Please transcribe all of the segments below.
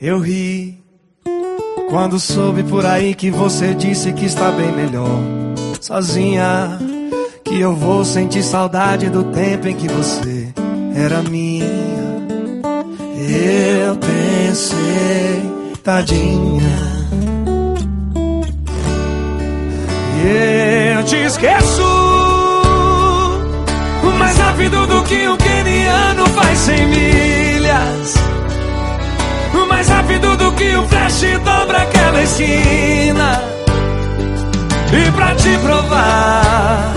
Eu ri quando soube por aí que você disse que está bem melhor sozinha, que eu vou sentir saudade do tempo em que você era minha. Eu pensei, tadinha, eu te esqueço mais rápido do que um queniano faz 100 milhas, mais rápido do que o flash dobra aquela esquina. E pra te provar,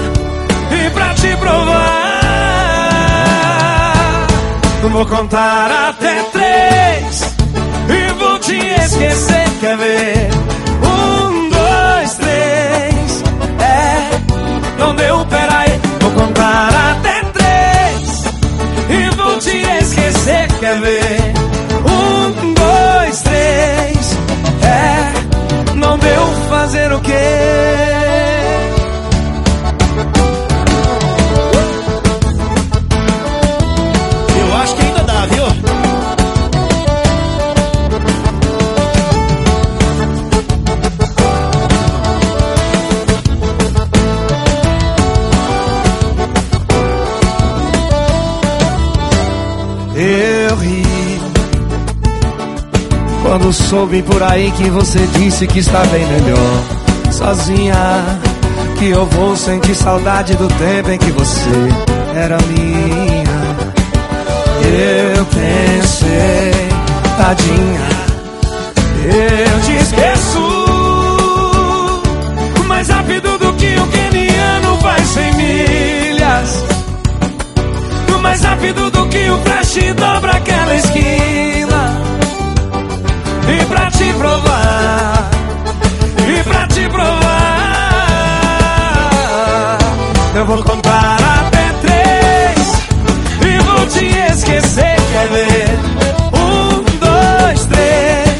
vou contar até 3 e vou te esquecer. Quer ver? 1, 2, 3. Não deu, peraí. Vou contar até 3 e vou te esquecer. Quer ver? 1, 2, 3. Não deu, fazer o quê? Eu acho que ainda dá, viu? Eu ri quando soube por aí que você disse que está bem melhor sozinha, que eu vou sentir saudade do tempo em que você era minha. Eu pensei, tadinha, eu te esqueço mais rápido do que um queniano faz 100 milhas, mais rápido do que o flash dobra aquela esquina. E pra te provar, eu vou contar até 3 e vou te esquecer. Quer ver? 1, 2, 3.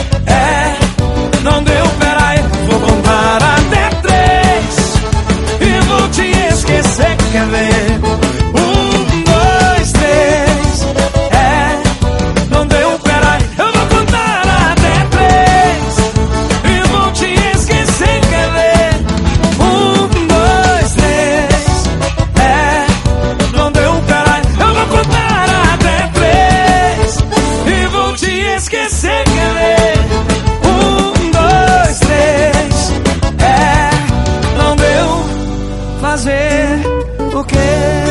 Não deu, peraí. Vou contar até 3 e vou te esquecer. Quer ver? 1, 2, 3. Não deu, peraí. Eu vou contar até 3 e vou te esquecer. Quer ver? 1, 2, 3. Não deu, peraí. Eu vou contar até 3 e vou te esquecer. Quer ver? 1, 2, 3. Não deu, fazer o quê?